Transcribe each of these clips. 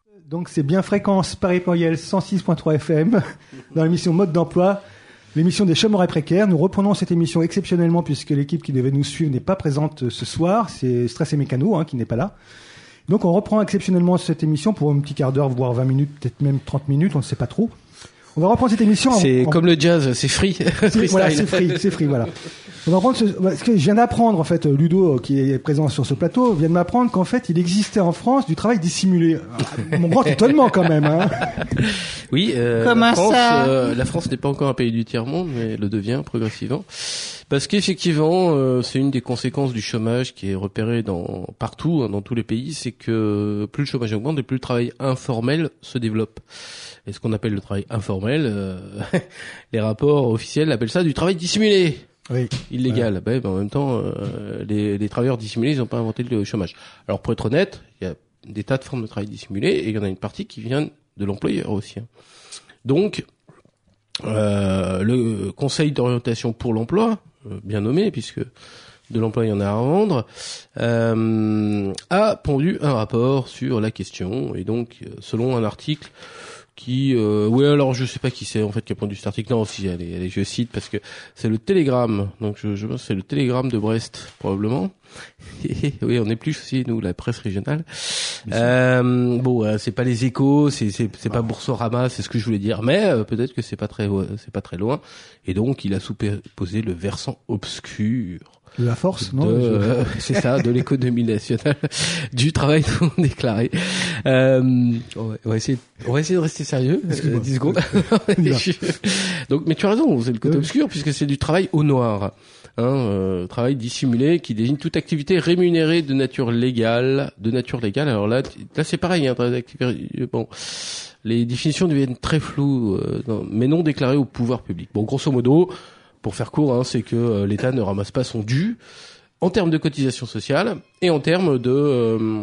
Donc c'est bien fréquence Paris Pluriel 106.3 FM dans l'émission Mode d'emploi, l'émission des chômeurs et précaires. Nous reprenons cette émission exceptionnellement puisque l'équipe qui devait nous suivre n'est pas présente ce soir. C'est Stress et Mécano qui n'est pas là. Donc on reprend exceptionnellement cette émission pour un petit quart d'heure, voire 20 minutes, peut-être même 30 minutes, on ne sait pas trop. On va reprendre cette émission. C'est comme le jazz, c'est free. Voilà, c'est free, voilà. On va reprendre ce que je viens d'apprendre, en fait, Ludo, qui est présent sur ce plateau, vient de m'apprendre qu'en fait, il existait en France du travail dissimulé. Mon grand étonnement, quand même, hein. Oui, la France n'est pas encore un pays du tiers-monde, mais le devient progressivement. Parce qu'effectivement, c'est une des conséquences du chômage qui est repéré partout, dans tous les pays, c'est que plus le chômage augmente et plus le travail informel se développe. Et ce qu'on appelle le travail informel, les rapports officiels appellent ça du travail dissimulé. Oui. Illégal. Ouais. Mais en même temps, les travailleurs dissimulés, ils n'ont pas inventé le chômage. Alors pour être honnête, il y a des tas de formes de travail dissimulé et il y en a une partie qui vient de l'employeur aussi. Donc, le Conseil d'orientation pour l'emploi, bien nommé puisque de l'emploi il y en a à rendre, a pondu un rapport sur la question et donc selon un article qui alors je sais pas qui c'est en fait qui a pondu cet article. Non, si allez, je cite parce que c'est le Télégramme. Donc je pense que c'est le Télégramme de Brest probablement. Oui, on épluche aussi nous la presse régionale. C'est pas les Échos, c'est pas Boursorama, c'est ce que je voulais dire, mais peut-être que c'est pas très loin et donc il a supposé le versant obscur de la force, non c'est ça, de l'économie nationale, du travail non déclaré. On va essayer de rester sérieux. 10 secondes. Donc, mais tu as raison, c'est le côté obscur puisque c'est du travail au noir. Travail dissimulé qui désigne toute activité rémunérée de nature légale. Alors là c'est pareil, bon, les définitions deviennent très floues, mais non déclarées au pouvoir public. Bon, grosso modo, pour faire court, c'est que l'État ne ramasse pas son dû en termes de cotisation sociale et en termes de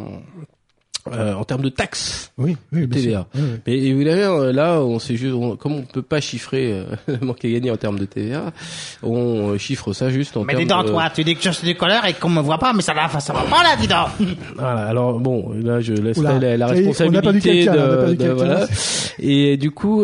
taxes, TVA. Oui. Mais évidemment, là, comme on peut pas chiffrer le manque à gagner en termes de TVA, on chiffre ça juste en termes. Mais dis donc, toi, tu dis que je suis du colère et qu'on me voit pas, mais ça va pas là, dis donc. Voilà. Alors bon, là, je laisserai la responsabilité voilà. Et du coup,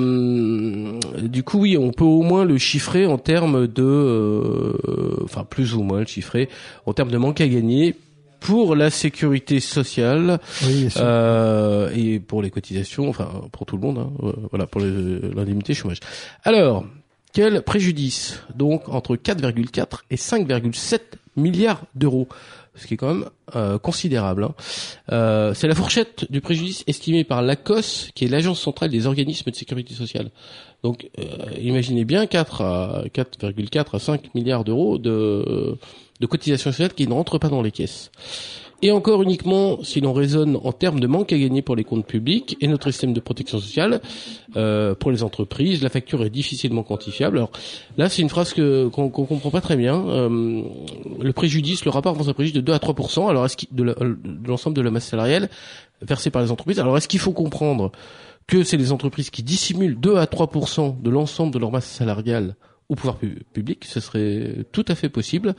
oui, on peut au moins le chiffrer en termes de, plus ou moins le chiffrer en termes de manque à gagner pour la sécurité sociale, et pour les cotisations, pour tout le monde, pour l'indemnité chômage. Alors, quel préjudice? Donc, entre 4,4 et 5,7 milliards d'euros. Ce qui est quand même considérable. C'est la fourchette du préjudice estimée par l'ACOS, qui est l'Agence centrale des organismes de sécurité sociale. Donc, imaginez bien 4,4 à 5 milliards d'euros de cotisations sociales qui ne rentrent pas dans les caisses. Et encore uniquement si l'on raisonne en termes de manque à gagner pour les comptes publics et notre système de protection sociale. Pour les entreprises, la facture est difficilement quantifiable. Alors là, c'est une phrase qu'on comprend pas très bien. Le rapport avance un préjudice de 2 à 3%. Alors de l'ensemble de la masse salariale versée par les entreprises. Alors est-ce qu'il faut comprendre que c'est les entreprises qui dissimulent 2 à 3% de l'ensemble de leur masse salariale au pouvoir public? Ce serait tout à fait possible.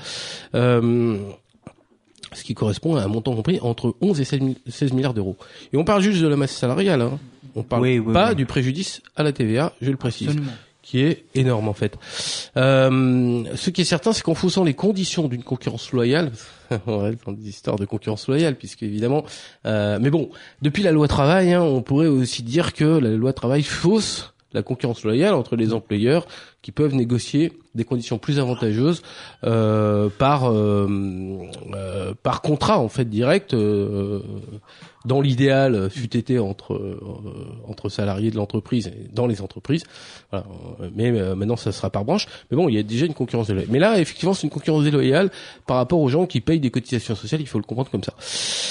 Ce qui correspond à un montant compris entre 11 et 16 milliards d'euros. Et on parle juste de la masse salariale, On parle pas du préjudice à la TVA, je le précise. Absolument. Qui est énorme en fait. Ce qui est certain, c'est qu'en faussant les conditions d'une concurrence loyale, on reste dans des histoires de concurrence loyale, puisque évidemment, mais bon, depuis la loi travail, on pourrait aussi dire que la loi travail fausse la concurrence loyale entre les employeurs qui peuvent négocier des conditions plus avantageuses par contrat en fait direct, dans l'idéal fût été entre salariés de l'entreprise et dans les entreprises. Voilà. Mais maintenant ça sera par branche. Mais bon, il y a déjà une concurrence déloyale. Mais là, effectivement, c'est une concurrence déloyale par rapport aux gens qui payent des cotisations sociales. Il faut le comprendre comme ça.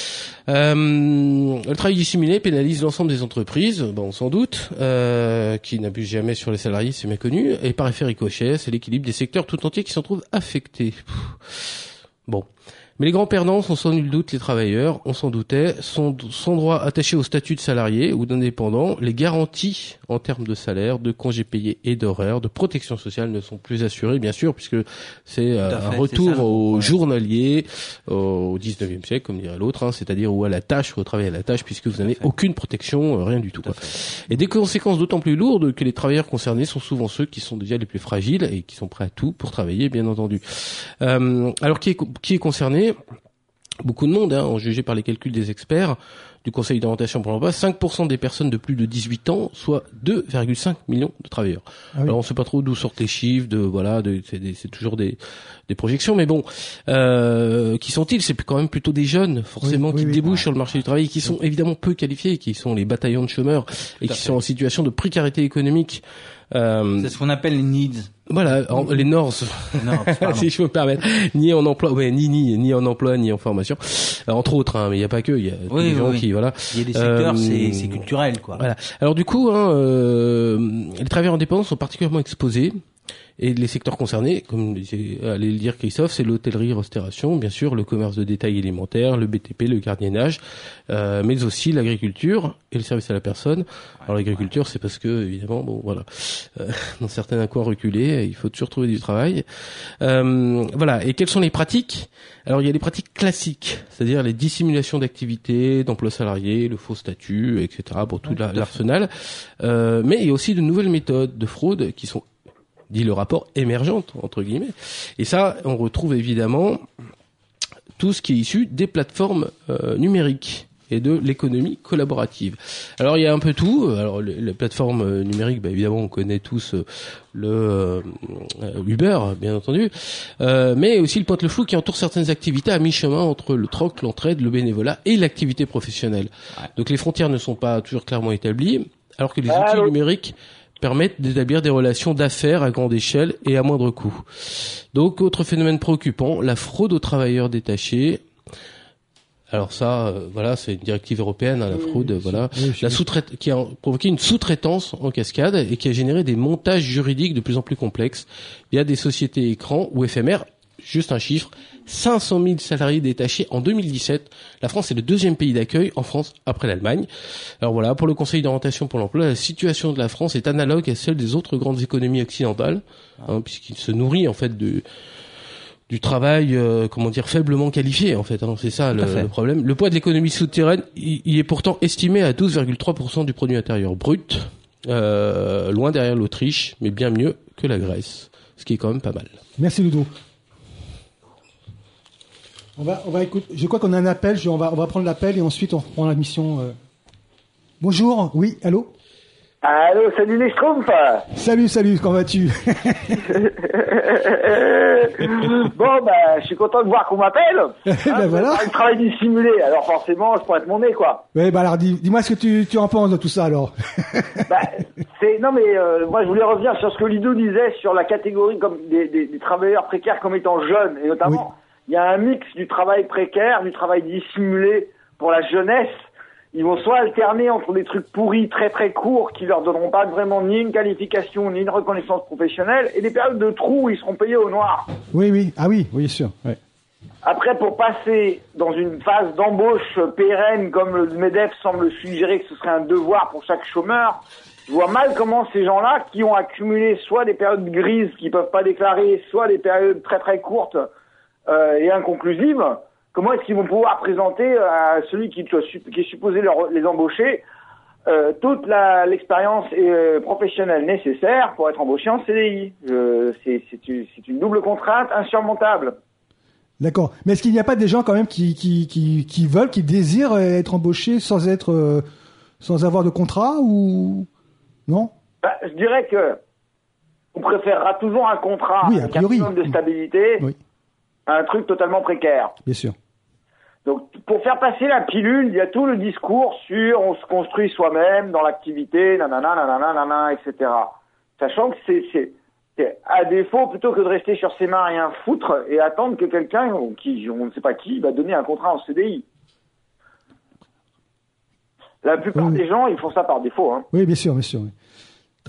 Le travail dissimulé pénalise l'ensemble des entreprises, sans doute, qui n'abusent jamais sur les salariés, c'est méconnu, et par effet ricochet, c'est l'équilibre des secteurs tout entiers qui s'en trouvent affectés. Bon. Mais les grands perdants sont sans nul doute les travailleurs, on s'en doutait, sont sans droit attachés au statut de salarié ou d'indépendant. Les garanties en termes de salaire, de congés payés et d'horaires, de protection sociale ne sont plus assurées, bien sûr, puisque c'est un retour au journalier, au 19e siècle, comme dirait l'autre, hein, c'est-à-dire où à la tâche, au travail à la tâche, puisque vous n'avez aucune protection, rien du tout. Quoi. Et des conséquences d'autant plus lourdes que les travailleurs concernés sont souvent ceux qui sont déjà les plus fragiles et qui sont prêts à tout pour travailler, bien entendu. Alors qui est concerné? Beaucoup de monde, hein, jugé par les calculs des experts du Conseil d'orientation pour l'emploi, 5% des personnes de plus de 18 ans, soit 2,5 millions de travailleurs. Ah oui. Alors on sait pas trop d'où sortent les chiffres, c'est toujours des projections, mais bon, qui sont-ils? C'est quand même plutôt des jeunes, forcément, qui débouchent sur le marché du travail, qui sont évidemment peu qualifiés, qui sont les bataillons de chômeurs et qui sont en situation de précarité économique. C'est ce qu'on appelle les needs. Voilà, les NORS, si je peux me permettre, ni en emploi, ni en emploi, ni en formation, entre autres, hein, mais il n'y a pas que, il y a des gens qui, voilà. Il y a des secteurs, c'est culturel, quoi. Voilà. Alors du coup, les travailleurs indépendants sont particulièrement exposés. Et les secteurs concernés, comme allait le dire Christophe, c'est l'hôtellerie-restauration, bien sûr, le commerce de détail alimentaire, le BTP, le gardiennage, mais aussi l'agriculture et le service à la personne. Alors l'agriculture, c'est parce que, évidemment, bon, voilà, dans certains coins reculés, il faut toujours trouver du travail. Voilà. Et quelles sont les pratiques? Alors il y a les pratiques classiques, c'est-à-dire les dissimulations d'activités, d'emploi salarié, le faux statut, etc. pour tout l'arsenal. Mais il y a aussi de nouvelles méthodes de fraude qui sont, dit le rapport, émergente, entre guillemets. Et ça, on retrouve évidemment tout ce qui est issu des plateformes numériques et de l'économie collaborative. Alors, il y a un peu tout. Alors, les plateformes numériques, évidemment, on connaît tous le Uber, bien entendu, mais aussi le pointe le flou qui entoure certaines activités à mi-chemin entre le troc, l'entraide, le bénévolat et l'activité professionnelle. Ouais. Donc, les frontières ne sont pas toujours clairement établies, alors que les outils numériques permettent d'établir des relations d'affaires à grande échelle et à moindre coût. Donc, autre phénomène préoccupant, la fraude aux travailleurs détachés. Alors ça, voilà, c'est une directive européenne, hein, la fraude, voilà, qui a provoqué une sous-traitance en cascade et qui a généré des montages juridiques de plus en plus complexes via des sociétés écrans ou éphémères. Juste un chiffre, 500 000 salariés détachés en 2017. La France est le deuxième pays d'accueil en France après l'Allemagne. Alors voilà, pour le Conseil d'orientation pour l'emploi, la situation de la France est analogue à celle des autres grandes économies occidentales, hein, puisqu'il se nourrit en fait du travail, faiblement qualifié en fait. Hein, c'est ça le problème. Le poids de l'économie souterraine, il est pourtant estimé à 12,3% du produit intérieur brut, loin derrière l'Autriche, mais bien mieux que la Grèce, ce qui est quand même pas mal. Merci Ludo. On va écouter. Je crois qu'on a un appel. On va prendre l'appel et ensuite on reprend la mission. Bonjour. Oui. Allô. Allô. Salut les Schtroumpfs. Salut. Comment vas-tu? Bon, je suis content de voir qu'on m'appelle. Voilà. Un travail dissimulé. Alors forcément, je pointe mon nez, quoi. Oui, alors dis-moi ce que tu en penses de tout ça, alors. Moi, je voulais revenir sur ce que Ludo disait sur la catégorie comme des travailleurs précaires comme étant jeunes, et notamment. Oui. Il y a un mix du travail précaire, du travail dissimulé pour la jeunesse. Ils vont soit alterner entre des trucs pourris très très courts qui leur donneront pas vraiment ni une qualification ni une reconnaissance professionnelle et des périodes de trous où ils seront payés au noir. Oui. Ah oui, sûr. Ouais. Après, pour passer dans une phase d'embauche pérenne comme le MEDEF semble suggérer que ce serait un devoir pour chaque chômeur, je vois mal comment ces gens-là qui ont accumulé soit des périodes grises qu'ils peuvent pas déclarer, soit des périodes très très courtes et inconclusive, comment est-ce qu'ils vont pouvoir présenter à celui qui est supposé les embaucher toute l'expérience professionnelle nécessaire pour être embauché en CDI? C'est une double contrainte insurmontable. D'accord. Mais est-ce qu'il n'y a pas des gens quand même qui veulent, qui désirent être embauchés sans avoir de contrat ou non? Je dirais que on préférera toujours un contrat avec un minimum de stabilité. Oui. Un truc totalement précaire. Bien sûr. Donc, pour faire passer la pilule, il y a tout le discours sur on se construit soi-même dans l'activité, nanana, etc. Sachant que c'est à défaut, plutôt que de rester sur ses mains rien foutre et attendre que quelqu'un, on ne sait pas qui, va donner un contrat en CDI. La plupart des gens, ils font ça par défaut. Hein. Oui, bien sûr. Oui.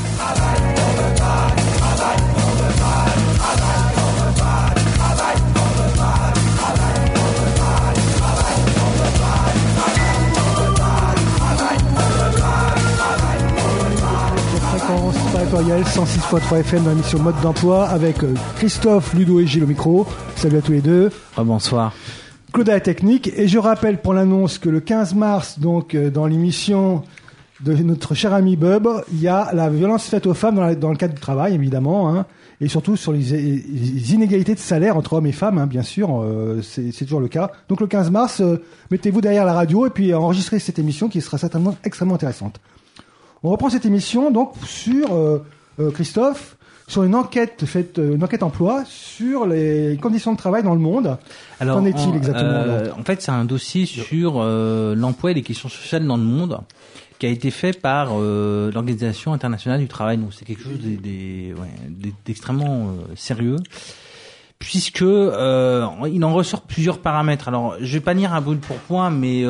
Territorial 106.3 FM dans l'émission Mode d'emploi avec Christophe, Ludo et Gilles au micro. Salut à tous les deux. Bonsoir. Claude à la technique. Et je rappelle pour l'annonce que le 15 mars, donc dans l'émission de notre cher ami Bub, il y a la violence faite aux femmes dans le cadre du travail, évidemment, hein, et surtout sur les inégalités de salaire entre hommes et femmes, hein, bien sûr, c'est toujours le cas. Donc le 15 mars, mettez-vous derrière la radio et puis enregistrez cette émission qui sera certainement extrêmement intéressante. On reprend cette émission donc sur Christophe, sur une enquête emploi sur les conditions de travail dans le monde. Alors, qu'en est-il exactement en fait, c'est un dossier sur l'emploi et les questions sociales dans le monde qui a été fait par l'Organisation internationale du travail. Donc, c'est quelque chose d'extrêmement sérieux. Puisque il en ressort plusieurs paramètres. Alors, je vais pas lire à brûle pour point, mais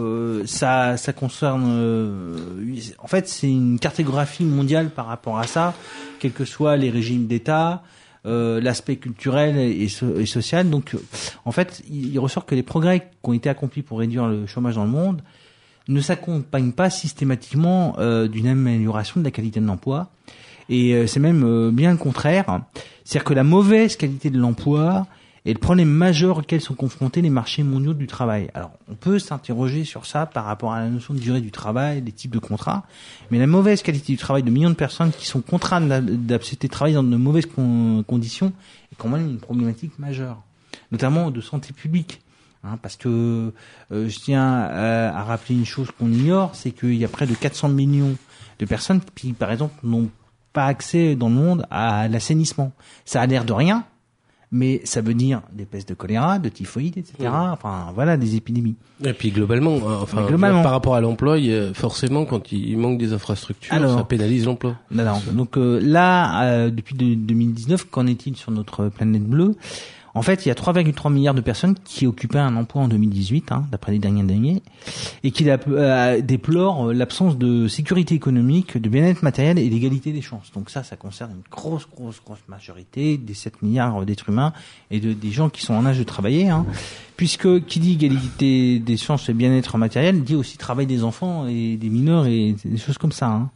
ça concerne. En fait, c'est une cartographie mondiale par rapport à ça, quels que soient les régimes d'État, l'aspect culturel et social. Donc, en fait, il ressort que les progrès qui ont été accomplis pour réduire le chômage dans le monde ne s'accompagnent pas systématiquement d'une amélioration de la qualité de l'emploi. Et c'est même bien le contraire. C'est-à-dire que la mauvaise qualité de l'emploi est le problème majeur auquel sont confrontés les marchés mondiaux du travail. Alors, on peut s'interroger sur ça par rapport à la notion de durée du travail, des types de contrats, mais la mauvaise qualité du travail de millions de personnes qui sont contraintes d'accepter de travailler dans de mauvaises conditions est quand même une problématique majeure, notamment de santé publique. Hein, parce que je tiens à rappeler une chose qu'on ignore, c'est qu'il y a près de 400 millions de personnes qui, par exemple, n'ont pas accès dans le monde à l'assainissement. Ça a l'air de rien, mais ça veut dire des pestes de choléra, de typhoïde, etc. Enfin, voilà, des épidémies. Et puis globalement, par rapport à l'emploi, forcément, quand il manque des infrastructures, ça pénalise l'emploi. Alors, donc là, depuis 2019, qu'en est-il sur notre planète bleue ? En fait, il y a 3,3 milliards de personnes qui occupaient un emploi en 2018, d'après les dernières données, et qui déplorent l'absence de sécurité économique, de bien-être matériel et d'égalité des chances. Donc ça concerne une grosse majorité des 7 milliards d'êtres humains et des gens qui sont en âge de travailler, puisque qui dit égalité des chances et bien-être matériel dit aussi travail des enfants et des mineurs et des choses comme ça.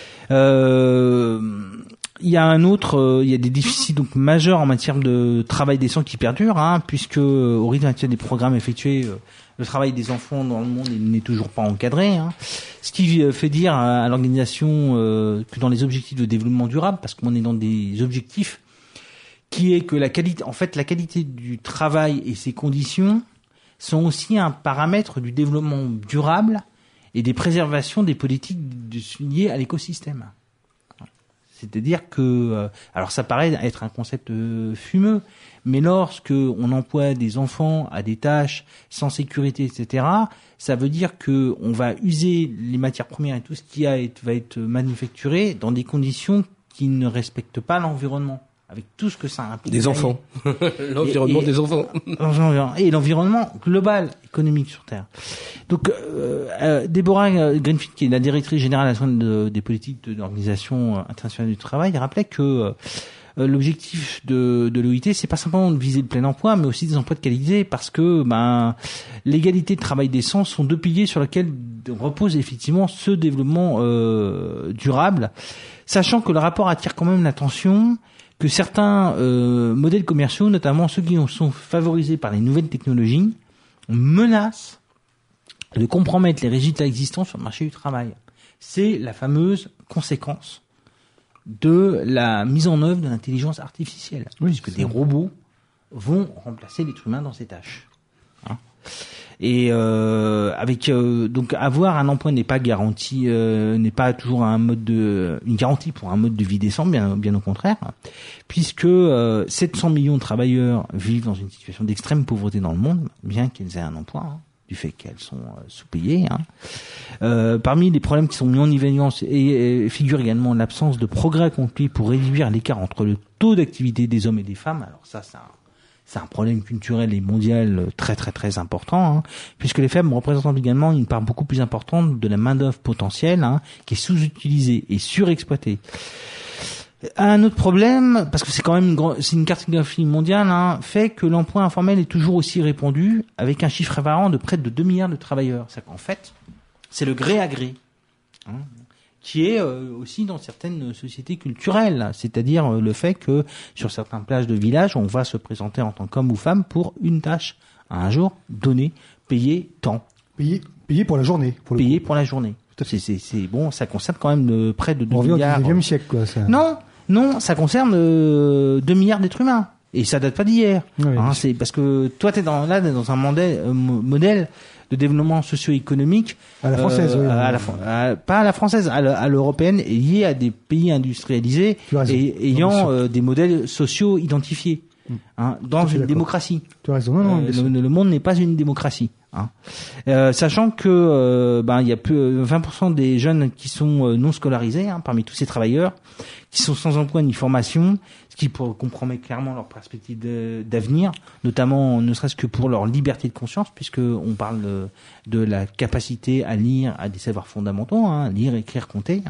Il y a il y a des déficits donc majeurs en matière de travail décent qui perdurent, puisque au rythme actuel des programmes effectués, le travail des enfants dans le monde il n'est toujours pas encadré. Ce qui fait dire à l'organisation que dans les objectifs de développement durable, parce qu'on est dans des objectifs, qui est que la qualité du travail et ses conditions sont aussi un paramètre du développement durable et des préservations des politiques liées à l'écosystème. C'est-à-dire que, alors ça paraît être un concept fumeux, mais lorsque on emploie des enfants à des tâches sans sécurité, etc., ça veut dire que on va user les matières premières et tout ce qui va être manufacturé dans des conditions qui ne respectent pas l'environnement. avec tout ce que ça implique. Des enfants. L'environnement des enfants. Et l'environnement global, économique sur Terre. Donc, Deborah Greenfield, qui est la directrice générale des politiques de l'Organisation internationale du travail, rappelait que l'objectif de l'OIT, c'est pas simplement de viser le plein emploi, mais aussi des emplois de qualité, parce que l'égalité de travail décent sont deux piliers sur lesquels repose effectivement ce développement durable, sachant que le rapport attire quand même l'attention que certains modèles commerciaux, notamment ceux qui sont favorisés par les nouvelles technologies, menacent de compromettre les résultats existants sur le marché du travail. C'est la fameuse conséquence de la mise en œuvre de l'intelligence artificielle, puisque des robots vont remplacer l'être humain dans ses tâches. Et donc avoir un emploi n'est pas garanti, n'est pas toujours une garantie pour un mode de vie décent, bien au contraire, puisque 700 millions de travailleurs vivent dans une situation d'extrême pauvreté dans le monde, bien qu'ils aient un emploi. Du fait qu'elles sont sous-payées. Parmi les problèmes qui sont mis en évidence figure également l'absence de progrès accompli pour réduire l'écart entre le taux d'activité des hommes et des femmes. Alors ça, c'est un problème culturel et mondial très très très important, puisque les femmes représentent également une part beaucoup plus importante de la main-d'œuvre potentielle, qui est sous-utilisée et surexploitée. Un autre problème, parce que c'est quand même c'est une cartographie mondiale, fait que l'emploi informel est toujours aussi répandu, avec un chiffre apparent de près de 2 milliards de travailleurs. C'est qu'en fait, c'est le gré à gré, qui est aussi dans certaines sociétés culturelles, c'est-à-dire le fait que sur certaines plages de village, on va se présenter en tant qu'homme ou femme pour une tâche à un jour donné, payé tant. Payé pour la journée. Payé pour la journée. C'est bon, ça concerne quand même près de 2 milliards. On milliards. Au 19e siècle, quoi. Ça. Non, ça concerne 2 milliards d'êtres humains. Et ça date pas d'hier. Oui, c'est parce que toi, t'es dans un modèle de développement socio-économique. À la française, pas à la française, à l'européenne, et lié à des pays industrialisés et ayant des modèles sociaux identifiés. Dans une démocratie. Tu as raison. Non, le monde n'est pas une démocratie. Sachant que il y a 20% des jeunes qui sont non scolarisés parmi tous ces travailleurs, qui sont sans emploi ni formation, ce qui compromet clairement leur perspective d'avenir, notamment ne serait-ce que pour leur liberté de conscience, puisque on parle de la capacité à lire, à des savoirs fondamentaux, lire, écrire, compter.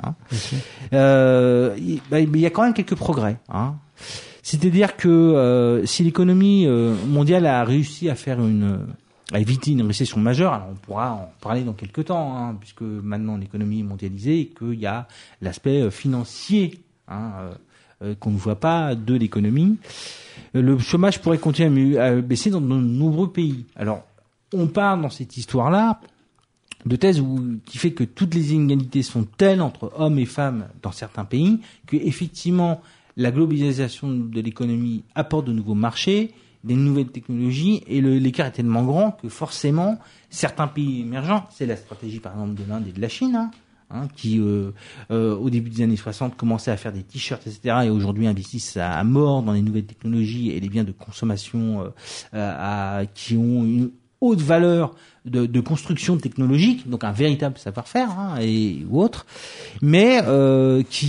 Il y a quand même quelques progrès. C'est-à-dire que si l'économie mondiale a réussi à éviter une récession majeure, alors on pourra en parler dans quelques temps, puisque maintenant l'économie est mondialisée et qu'il y a l'aspect financier qu'on ne voit pas de l'économie. Le chômage pourrait continuer à baisser dans de nombreux pays. Alors, on part dans cette histoire-là de thèse qui fait que toutes les inégalités sont telles entre hommes et femmes dans certains pays que effectivement la globalisation de l'économie apporte de nouveaux marchés, des nouvelles technologies, et l'écart est tellement grand que forcément certains pays émergents, c'est la stratégie par exemple de l'Inde et de la Chine, qui au début des années 60 commençaient à faire des t-shirts, etc., et aujourd'hui investissent à mort dans les nouvelles technologies et les biens de consommation qui ont une haute valeur de construction technologique, donc un véritable savoir-faire ou autre, mais il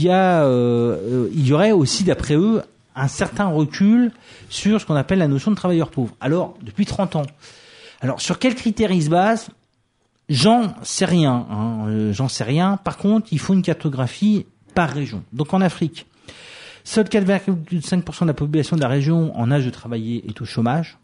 y aurait aussi d'après eux un certain recul sur ce qu'on appelle la notion de travailleur pauvre. Alors, depuis 30 ans. Alors, sur quels critères ils se basent ? J'en sais rien. Par contre, il faut une cartographie par région. Donc, en Afrique, seul 4,5% de la population de la région en âge de travailler est au chômage.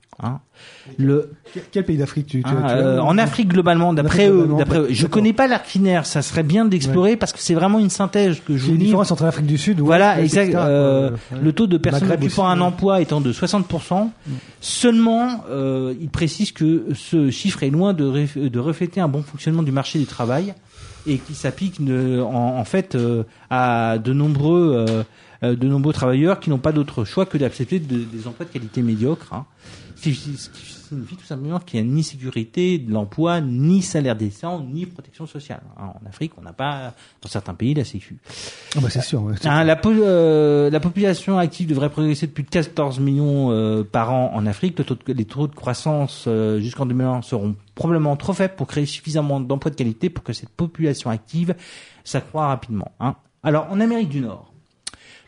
Quel pays d'Afrique en Afrique globalement, d'après eux. Je connais pas la critère, ça serait bien d'explorer parce que c'est vraiment une synthèse que je vous dis. La différence entre l'Afrique du Sud, voilà, exact. Le taux de personnes occupant un emploi étant de 60%, seulement il précise que ce chiffre est loin de refléter un bon fonctionnement du marché du travail et qui s'applique en fait à de nombreux travailleurs qui n'ont pas d'autre choix que d'accepter des emplois de qualité médiocre. Ce qui signifie tout simplement qu'il n'y a ni sécurité de l'emploi, ni salaire décent, ni protection sociale. En Afrique, on n'a pas, dans certains pays, la sécu. C'est sûr. Ouais, la population active devrait progresser de plus de 14 millions par an en Afrique. Les taux de croissance jusqu'en 2020 seront probablement trop faibles pour créer suffisamment d'emplois de qualité pour que cette population active s'accroît rapidement. Alors, en Amérique du Nord,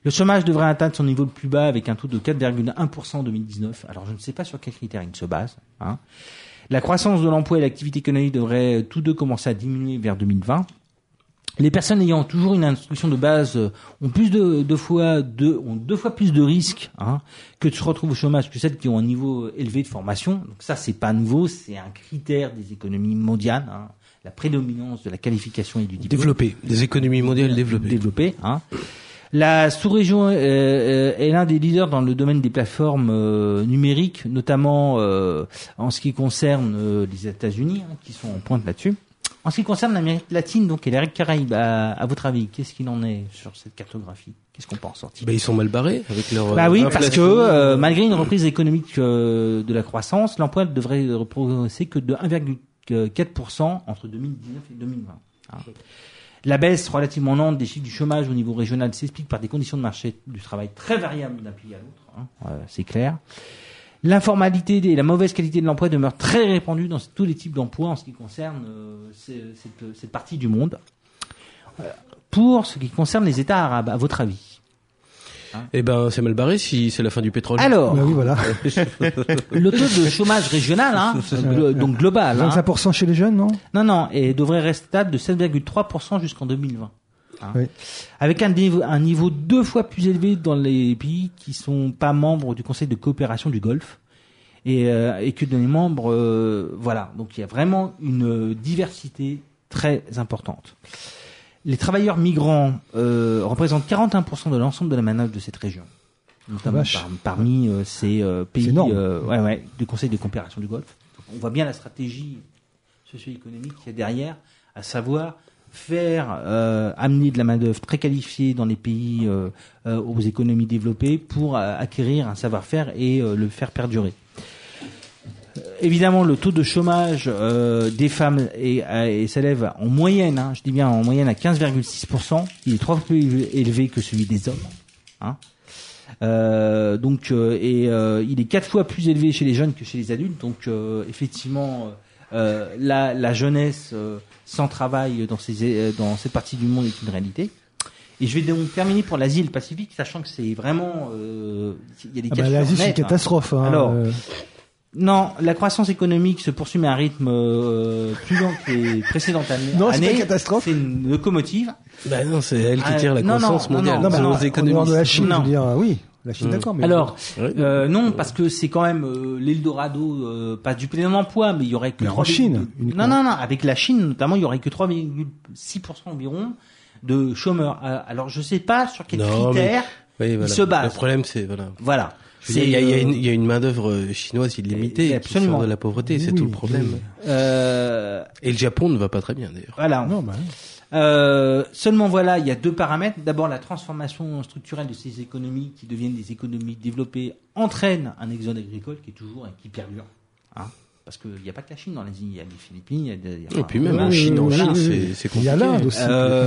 Le chômage devrait atteindre son niveau le plus bas avec un taux de 4,1% en 2019. Alors je ne sais pas sur quels critères il se base. La croissance de l'emploi et l'activité économique devraient tous deux commencer à diminuer vers 2020. Les personnes ayant toujours une instruction de base ont deux fois plus de risques que de se retrouver au chômage que celles qui ont un niveau élevé de formation. Donc ça, c'est pas nouveau, c'est un critère des économies mondiales. La prédominance de la qualification et du diplôme. Développé, des économies mondiales développées. La sous-région est l'un des leaders dans le domaine des plateformes numériques, notamment en ce qui concerne les États-Unis, qui sont en pointe là-dessus. En ce qui concerne l'Amérique latine, donc, et les Caraïbes, à votre avis, qu'est-ce qu'il en est sur cette cartographie? Qu'est-ce qu'on peut en sortir? Ils sont mal barrés avec leur oui, inflation. parce que malgré une reprise économique de la croissance, l'emploi devrait progresser que de 1,4% entre 2019 et 2020. La baisse relativement lente des chiffres du chômage au niveau régional s'explique par des conditions de marché du travail très variables d'un pays à l'autre, c'est clair. L'informalité et la mauvaise qualité de l'emploi demeurent très répandues dans tous les types d'emplois en ce qui concerne cette partie du monde. Pour ce qui concerne les États arabes, à votre avis? C'est mal barré si c'est la fin du pétrole. Alors, oui, voilà. le taux de chômage régional, donc global, 25% chez les jeunes, non? Non, et devrait rester stable de 7,3% jusqu'en 2020. Oui. Avec un niveau 2 fois plus élevé dans les pays qui sont pas membres du Conseil de coopération du Golfe et que dans les membres, Donc il y a vraiment une diversité très importante. Les travailleurs migrants représentent 41% de l'ensemble de la main-d'œuvre de cette région, notamment parmi ces pays du Conseil de coopération du Golfe. On voit bien la stratégie socio-économique qu'il y a derrière, à savoir faire amener de la main-d'œuvre très qualifiée dans les pays aux économies développées pour acquérir un savoir-faire et le faire perdurer. Évidemment, le taux de chômage des femmes s'élève en moyenne, je dis bien en moyenne à 15,6%. Il est 3 fois plus élevé que celui des hommes. Il est 4 fois plus élevé chez les jeunes que chez les adultes. Donc, effectivement, la jeunesse sans travail dans cette partie du monde est une réalité. Et je vais donc terminer pour l'Asie et le Pacifique, sachant que c'est vraiment il y a des cas l'Asie, c'est une catastrophe. Alors, non, la croissance économique se poursuit mais à un rythme plus lent que les précédentes années. Non, c'est pas une catastrophe. C'est une locomotive. Non, c'est elle qui tire la croissance mondiale. Non, aux économies. de la Chine, je veux dire, oui. La Chine, d'accord, mais alors non, parce que c'est quand même l'Eldorado, pas du plein emploi, mais il y aurait que en Chine. Non, avec la Chine notamment, il y aurait que 3,6% environ de chômeurs. Alors je sais pas sur quels critères ils se basent. Le problème, c'est voilà. Il y a une main d'œuvre chinoise illimitée qui sort de la pauvreté, c'est tout le problème. Et le Japon ne va pas très bien d'ailleurs. Voilà. Seulement il y a deux paramètres. D'abord, la transformation structurelle de ces économies qui deviennent des économies développées entraîne un exode agricole qui est toujours et qui perdure. Parce qu'il n'y a pas que la Chine dans l'Asie, il y a les Philippines, et puis même en Chine, c'est compliqué. Il y a l'Inde aussi.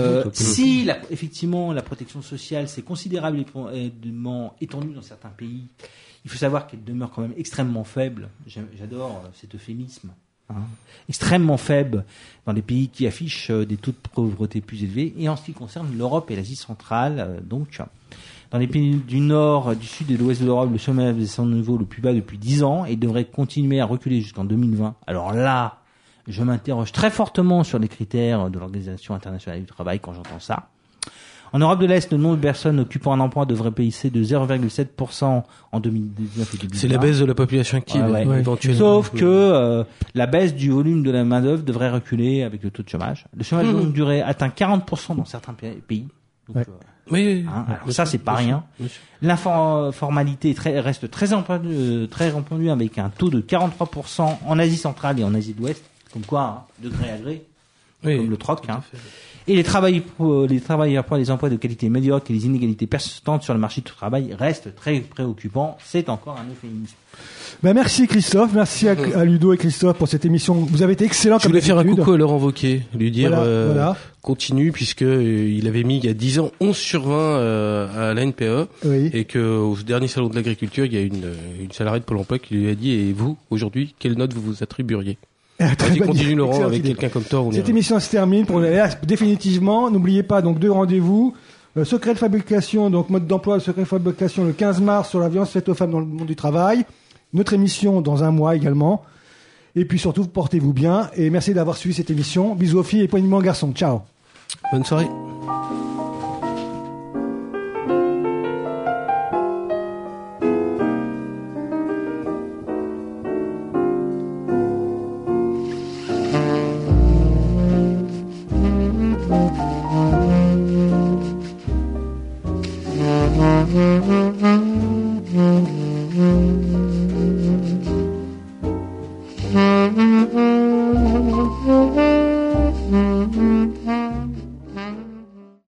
Si effectivement la protection sociale s'est considérablement étendue dans certains pays, il faut savoir qu'elle demeure quand même extrêmement faible. J'adore cet euphémisme. Extrêmement faible dans les pays qui affichent des taux de pauvreté plus élevés. Et en ce qui concerne l'Europe et l'Asie centrale, donc dans les pays du Nord, du Sud et de l'Ouest de l'Europe, le chômage est à son niveau le plus bas depuis 10 ans et devrait continuer à reculer jusqu'en 2020. Alors là, je m'interroge très fortement sur les critères de l'Organisation internationale du travail quand j'entends ça. En Europe de l'Est, le nombre de personnes occupant un emploi devrait baisser de 0,7% en 2019 et 2020. C'est la baisse de la population active, éventuellement. Sauf que la baisse du volume de la main-d'œuvre devrait reculer avec le taux de chômage. Le chômage de longue durée atteint 40% dans certains pays. Donc, alors ça, c'est pas rien. L'informalité reste très répandue avec un taux de 43% en Asie centrale et en Asie de l'Ouest. Comme quoi, de gré à gré, comme le troc. Et les travailleurs pour les emplois de qualité médiocre et les inégalités persistantes sur le marché du travail restent très préoccupants. C'est encore un euphémisme. Merci Christophe, merci à Ludo et Christophe pour cette émission. Vous avez été excellents. Je voulais faire un coucou à Laurent Wauquiez, lui dire continue, puisque il avait mis il y a 10 ans 11 sur 20 à la NPE, et que au dernier salon de l'agriculture, il y a une salariée de Pôle emploi qui lui a dit: et vous, aujourd'hui, quelle note vous attribueriez? Continue Laurent avec quelqu'un comme toi. Cette émission se termine définitivement. N'oubliez pas donc 2 rendez-vous. Secret de fabrication, donc mode d'emploi, secret de fabrication le 15 mars sur la violence faite aux femmes dans le monde du travail. Notre émission dans un mois également. Et puis surtout, portez-vous bien et merci d'avoir suivi cette émission. Bisous aux filles et poignement garçons. Ciao. Bonne soirée.